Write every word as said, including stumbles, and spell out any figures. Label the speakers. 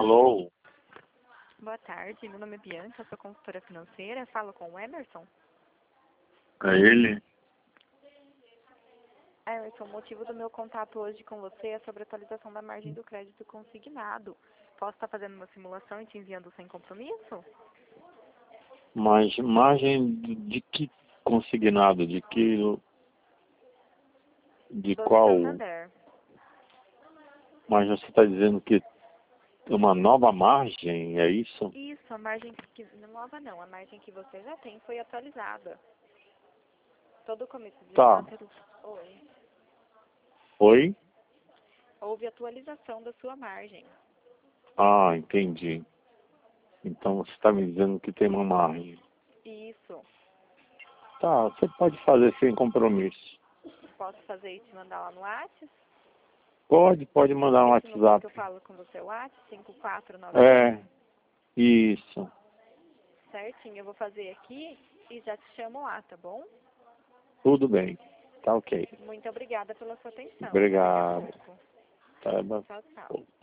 Speaker 1: Alô?
Speaker 2: Boa tarde, meu nome é Bianca, sou consultora financeira, falo com o Emerson.
Speaker 1: É ele?
Speaker 2: Emerson, o motivo do meu contato hoje com você é sobre a atualização da margem do crédito consignado. Posso estar fazendo uma simulação e te enviando sem compromisso?
Speaker 1: Mas margem de, de que consignado? De que... De
Speaker 2: Do
Speaker 1: qual?
Speaker 2: Santander.
Speaker 1: Mas você está dizendo que é uma nova margem, é isso?
Speaker 2: Isso, a margem que... Nova não, a margem que você já tem foi atualizada. Todo começo de
Speaker 1: Tá.
Speaker 2: ano... Oi.
Speaker 1: Oi?
Speaker 2: Houve atualização da sua margem.
Speaker 1: Ah, entendi. Então você está me dizendo que tem uma margem.
Speaker 2: Isso.
Speaker 1: Tá, você pode fazer sem compromisso.
Speaker 2: Posso fazer isso e mandar lá no WhatsApp?
Speaker 1: Pode, pode mandar um
Speaker 2: Esse número que eu
Speaker 1: WhatsApp.
Speaker 2: falo com você é o WhatsApp, cinco quatro nove.
Speaker 1: É, isso.
Speaker 2: Certinho, eu vou fazer aqui e já te chamo lá, tá bom?
Speaker 1: Tudo bem. Tá ok.
Speaker 2: Muito obrigada pela sua atenção.
Speaker 1: Obrigado.
Speaker 2: Até daqui a pouco.
Speaker 1: Tá bom.
Speaker 2: Tchau, tchau.